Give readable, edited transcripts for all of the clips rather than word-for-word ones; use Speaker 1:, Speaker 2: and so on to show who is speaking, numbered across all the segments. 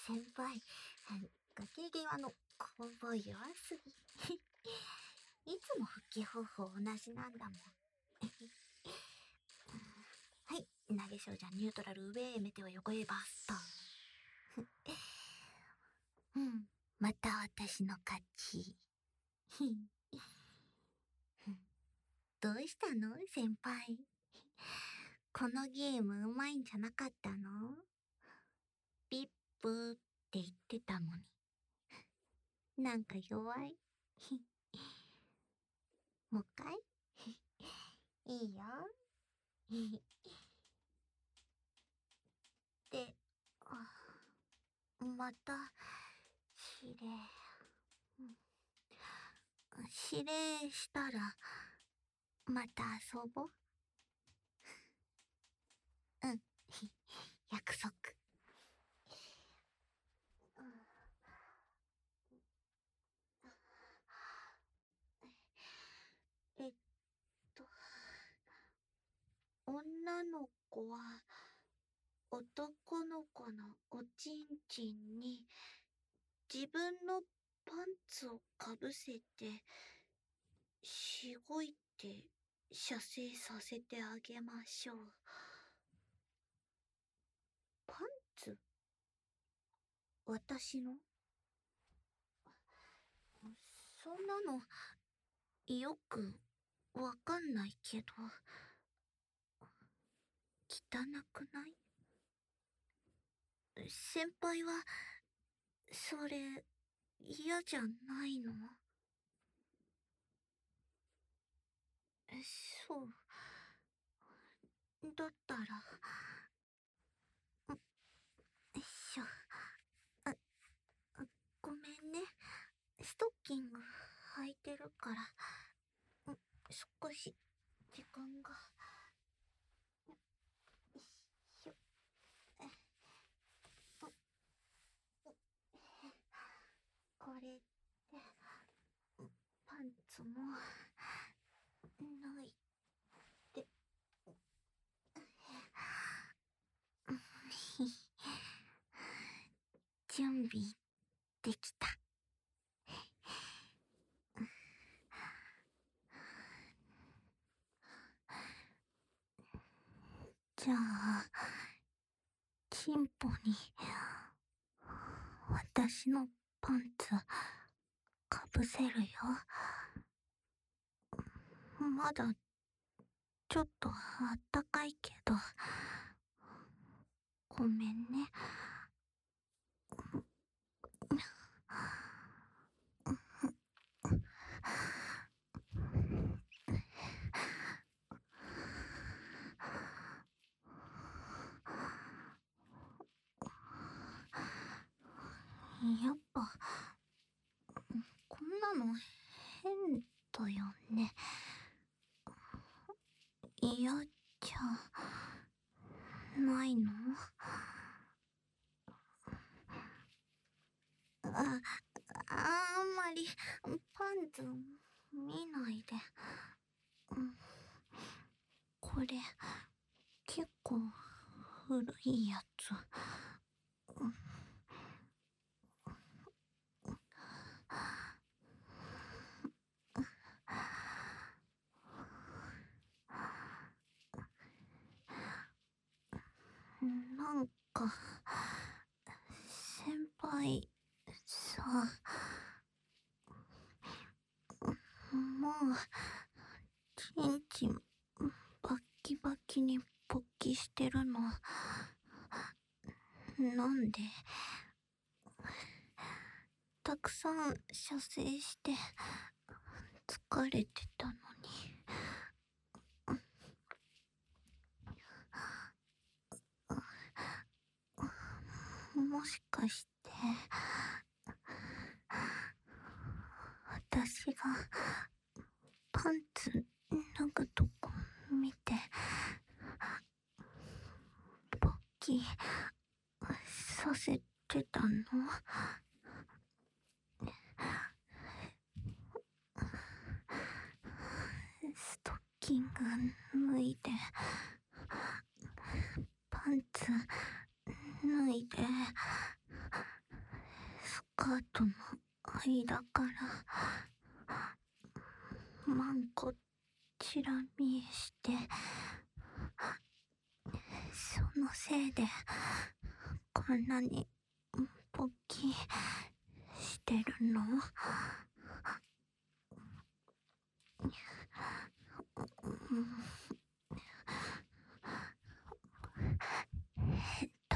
Speaker 1: 先輩、ご機嫌工房弱すぎ。いつも復帰方法同じなんだもん。はい、投げ少女ニュートラル上へメテオ横へバスト。また私の勝ち。どうしたの先輩。このゲームうまいんじゃなかったの？ピップって言ってたのに。なんか弱い。もう一回いいよ。で、また、指令したら、また遊ぼう。約束。女の子は、男の子のおちんちんに、自分のパンツをかぶせて、しごいて、射精させてあげましょう。パンツ？私の？そんなの、よくわかんないけど、汚くない？先輩は、それ、嫌じゃないの？そう。だったら、よいしょ。ごめんね。ストッキング履いてるから、少し時間が。よいしょ。これで、パンツも、脱いで。準備できた。じゃあ、チンポに、私のパンツ、かぶせるよ。まだ、ちょっとあったかいけど、ごめんね。やっぱ、こんなの変だよね。嫌じゃないの？あんまりパンツ見ないで。これ、結構古いやつ。なんか、先輩、さ、もう、ちんちん、バッキバキに勃起してるの。なんで？たくさん射精して、疲れてたのに。もしかして、私がパンツ脱ぐとこ見て、勃起させてたの？ストッキング脱いで、パンツ脱いで、 カートの間からマンコチラ見えして、そのせいでこんなに勃起してるの？変態。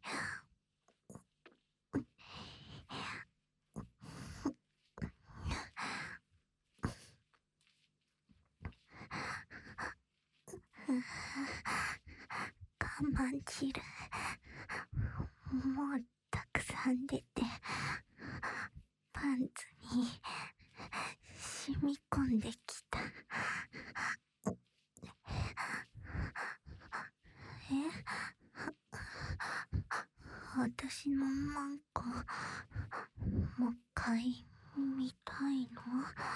Speaker 1: 我慢汁もうたくさん出てパンツに染み込んできた。私のマンコもう一回見たいの？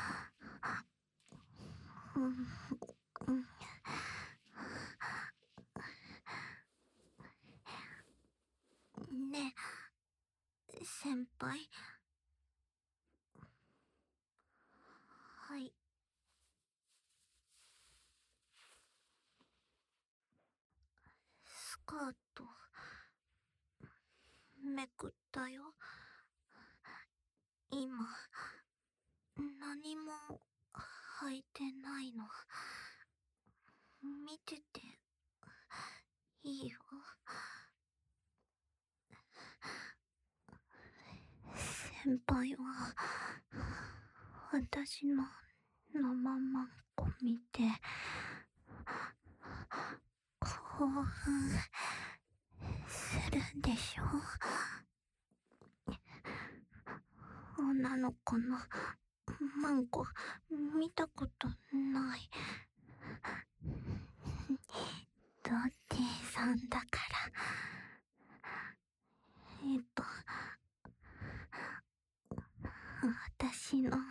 Speaker 1: ねえ、先輩。はい。スカートめくったよ。今何も履いてないの。見てていいよ。先輩は私の生マンコ見て興奮するんでしょ？女の子のマンコ見たことない。童貞さんだから。私の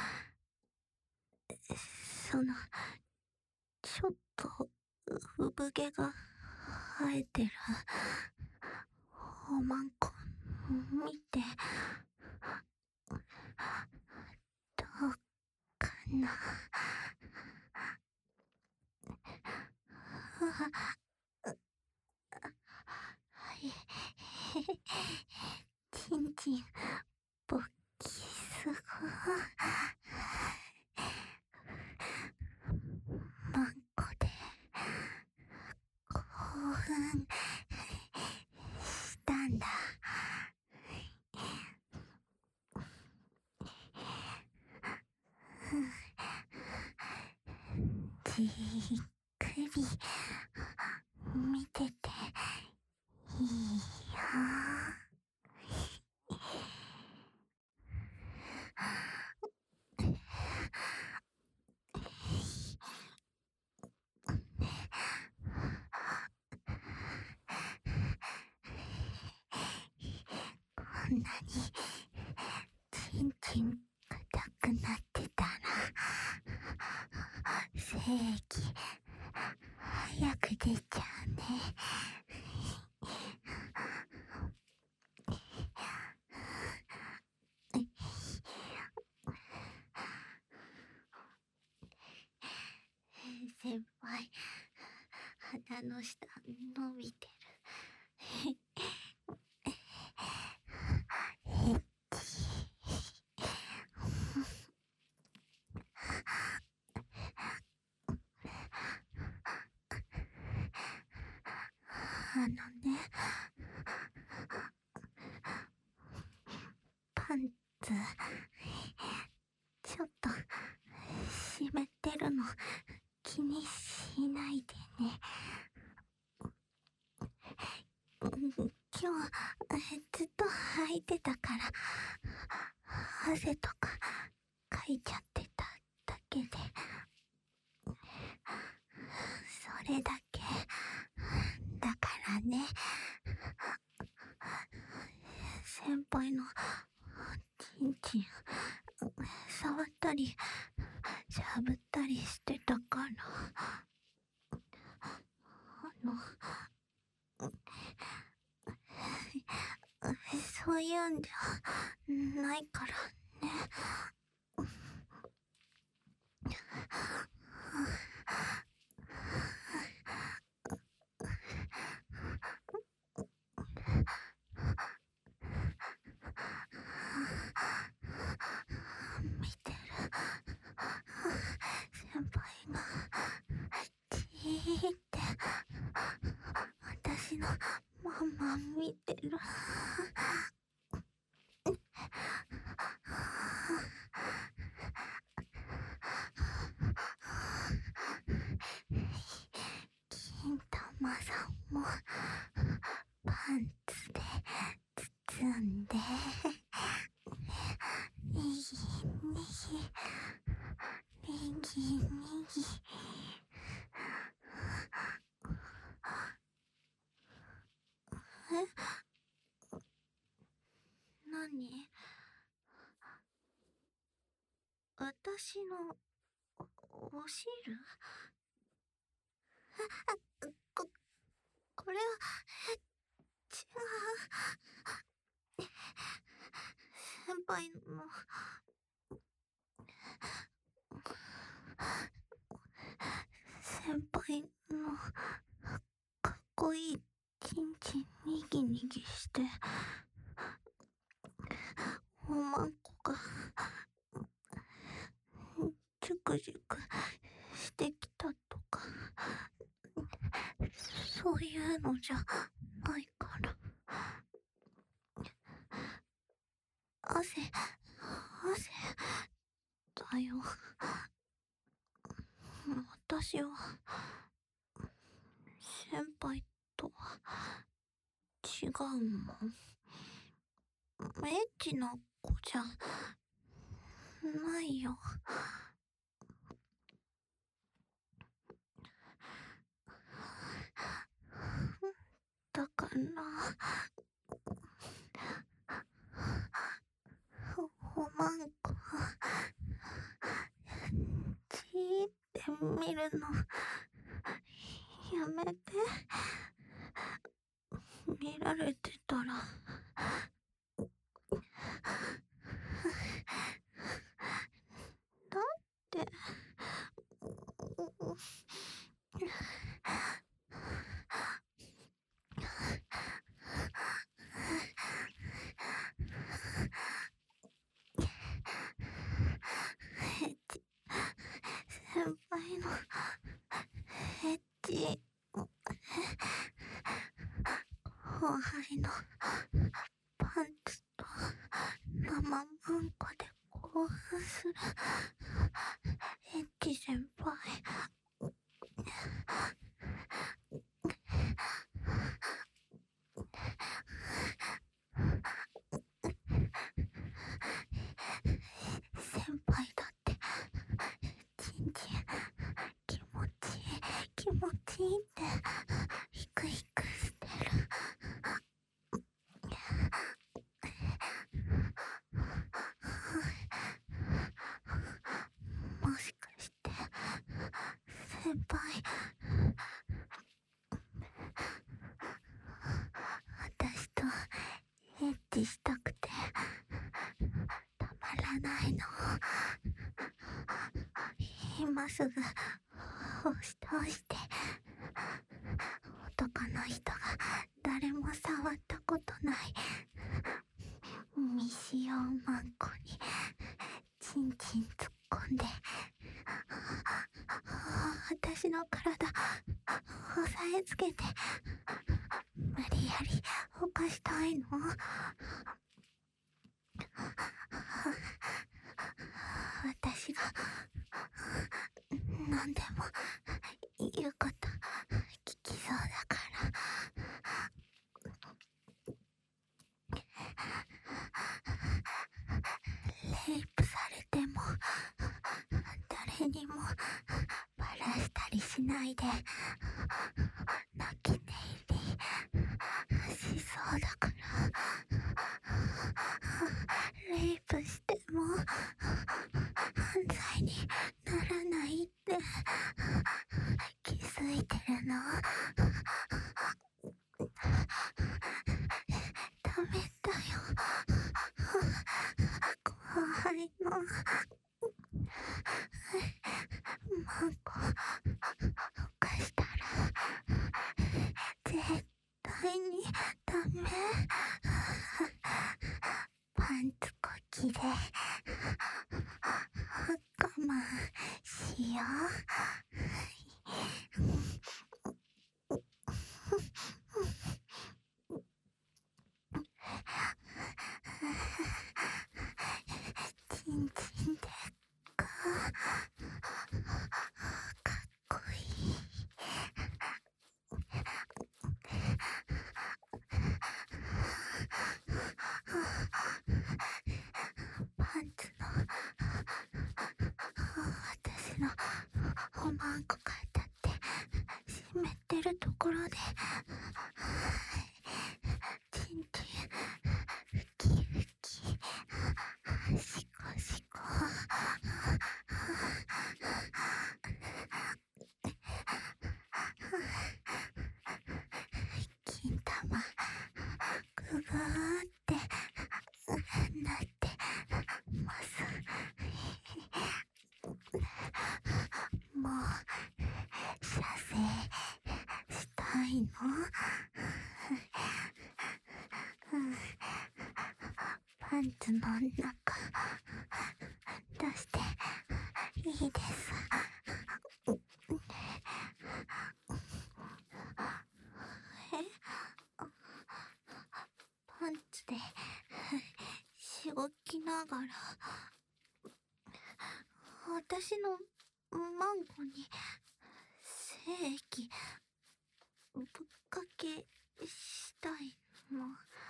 Speaker 1: ちょっと産毛が生えてるおまんこ見てどうかな？ちんちん勃起すごい。マンコで興奮したんだ。じっくり見てていいよ。こんなにちんちん硬くなってたら精液早く出ちゃうね。先輩、鼻の下伸びてる。ね、パンツちょっと湿ってるの気にしないでね。今日ずっと履いてたから汗とかかいちゃってただけで、それだけだからね。先輩のちんちん触ったりしゃぶったりしてたから、そそういうんではないからね。見てる先輩がじーって私のまんま見てる。金玉さんもパンツで包んで右右え、何？私のお汁？これは違う。先輩の先輩のかっこいいチンチンにぎにぎしておまんこがジュクジュクしてきたとかそういうのじゃないから汗だよ。私は先輩とは違うもん。エッチな子じゃないよ。だからおまんこじーって見るのやめて。見られてたらだって先輩のエッチ後輩のパンツと生マンコで興奮するエッチ先輩。先輩だってチンチン気持ちいいってヒクヒクしてる。もしかして先輩私とエッチしたくてたまらないの？今すぐ押して男の人が誰も触ったことない未使用マンコにチンチン突っ込んで私の体押さえつけて無理やり犯したいの？私が何でも言うこと聞きそうだからレイプされても誰にもバラしたりしないで泣き寝入りしそうだからレイプしても犯罪にならないって気づいてるの？ダメだよ。 絶対にダメ。パンツこきで我慢しよう。ちんちんでかっこいい。パンツの私のおまんこが当たって湿ってるところでちんちんふきふきしこしこ金玉ぐぐーってなってます。もう射精したいの？パンツの中出していいです。パンツでしごきながら私のマンコに精液ぶっかけしたいの？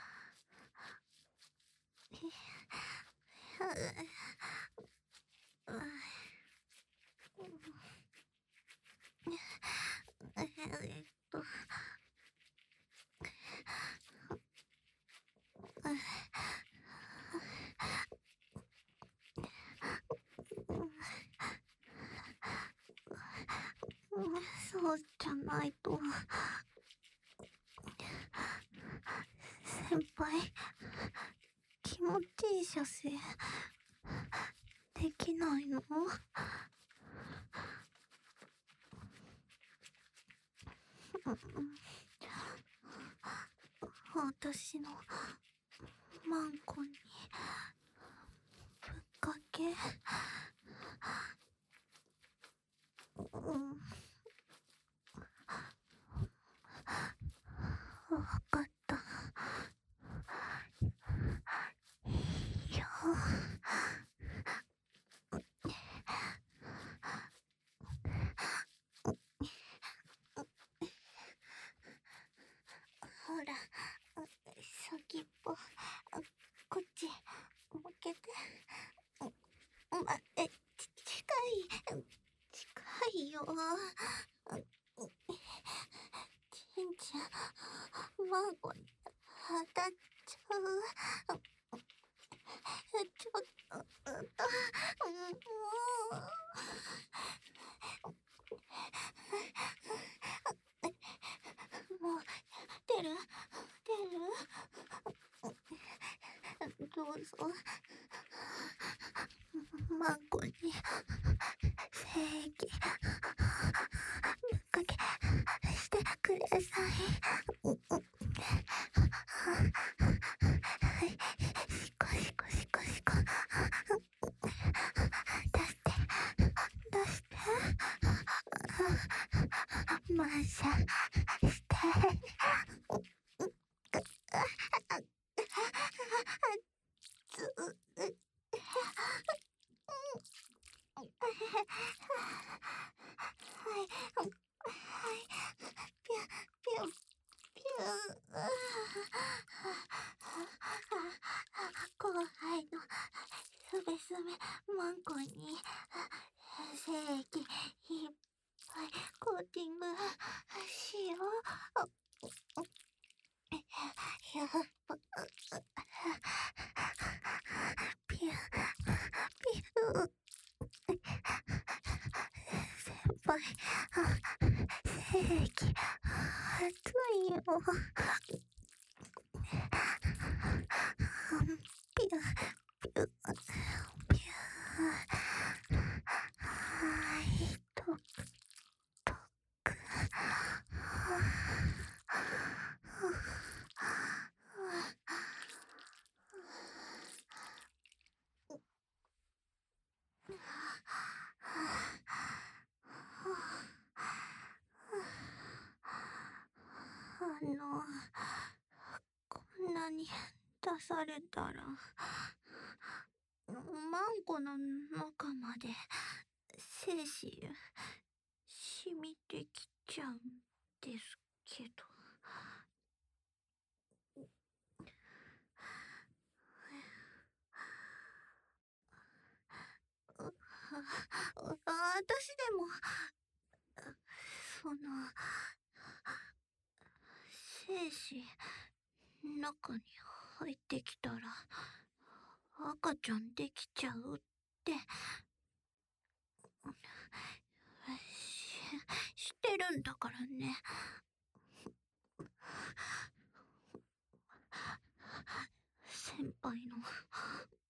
Speaker 1: そうじゃないと先輩気持ちいい射精できないの？私のマンコにぶっかけわかった。いいよ。ほら、先っぽこっち向けて。近いよ。ちんちんマンコに当たっちゃう。ちょっともう出るどうぞマンコに精液ぶっかけしてください。しこしこしこしこ出してマッサーしてピュピュピュ後輩のすべすべマンコに精液いっぱいコーティングしよう。やっぱピュピュ先輩精液熱いよ。ピュピュピュはいとくとくの、こんなに出されたら、マンコの中まで精子染みてきちゃうんですけど。私でも、その、精子、中に入ってきたら、赤ちゃんできちゃうって、してるんだからね。先輩の